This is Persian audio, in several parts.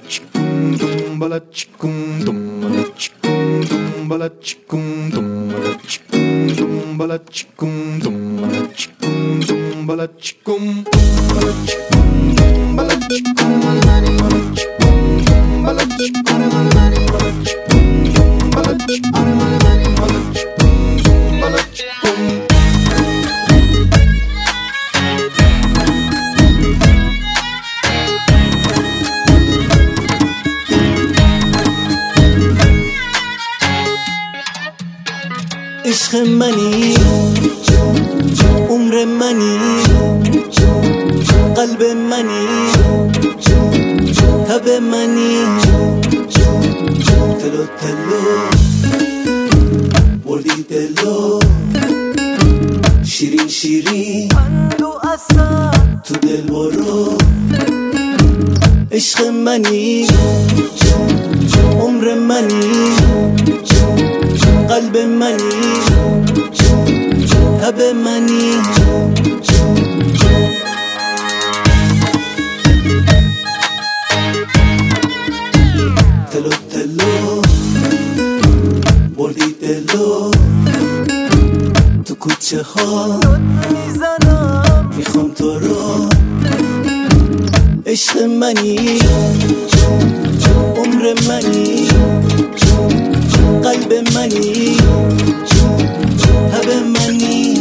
عشق منی، عمر منی، قلب منی، تب منی، تلو تلو بردی دلو، شیرین شیرین تو دل برو. عشق منی، عمر منی، قلب منی، تب منی، تلو تلو بردی دلو، تو کوچه ها میخوام تو رو. عشق منی، عمر منی، قلب منی، تب منی.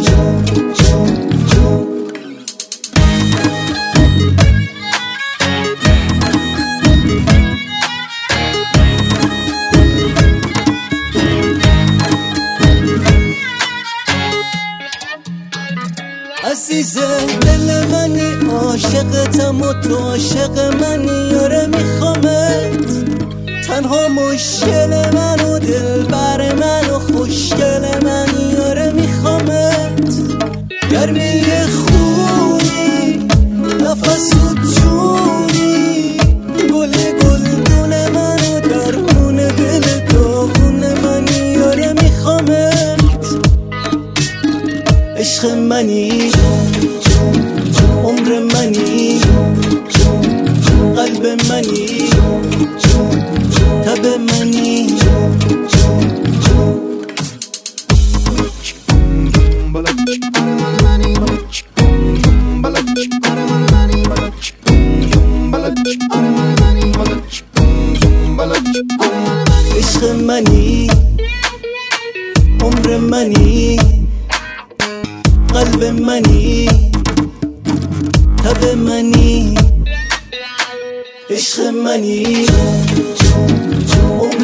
عزیز دل منی، عاشقتم و تو عاشق منی. یاره میخوامت، تنها مشکل من و دل بر من و خوشگل منی. یاره میخوامت، گرمی خونی، نفس و جونی، گل گلدون من و درمون دل داغون منی. یاره میخوامت، عشق منی، عمر منی، قلب منی، تب منی. عشق منی، عمر منی، قلب منی، تب منی. عشق منی،